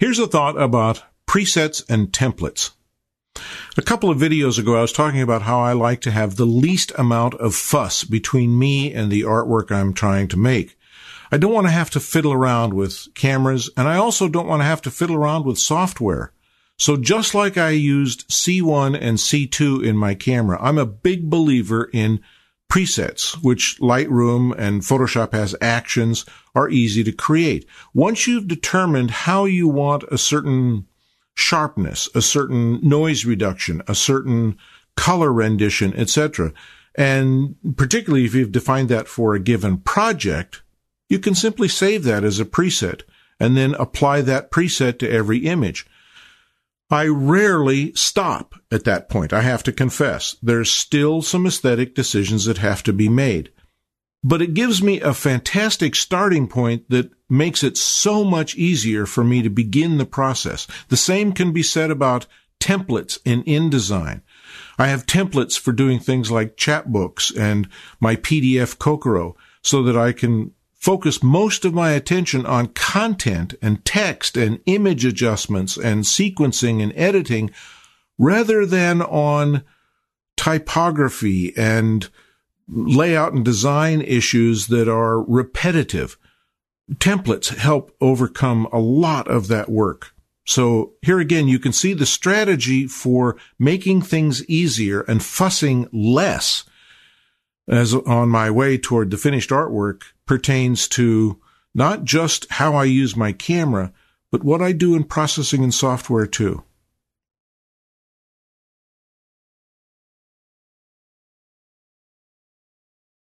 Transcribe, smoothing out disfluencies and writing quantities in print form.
Here's a thought about presets and templates. A couple of videos ago, I was talking about how I like to have the least amount of fuss between me and the artwork I'm trying to make. I don't want to have to fiddle around with cameras, and I also don't want to have to fiddle around with software. So just like I used C1 and C2 in my camera, I'm a big believer in presets, which Lightroom and Photoshop has actions, are easy to create. Once you've determined how you want a certain sharpness, a certain noise reduction, a certain color rendition, etc., and particularly if you've defined that for a given project, you can simply save that as a preset and then apply that preset to every image. I rarely stop at that point, I have to confess. There's still some aesthetic decisions that have to be made. But it gives me a fantastic starting point that makes it so much easier for me to begin the process. The same can be said about templates in InDesign. I have templates for doing things like chapbooks and my PDF Kokoro so that I can focus most of my attention on content and text and image adjustments and sequencing and editing rather than on typography and layout and design issues that are repetitive. Templates help overcome a lot of that work. So here again, you can see the strategy for making things easier and fussing less as on my way toward the finished artwork pertains to not just how I use my camera, but what I do in processing and software too.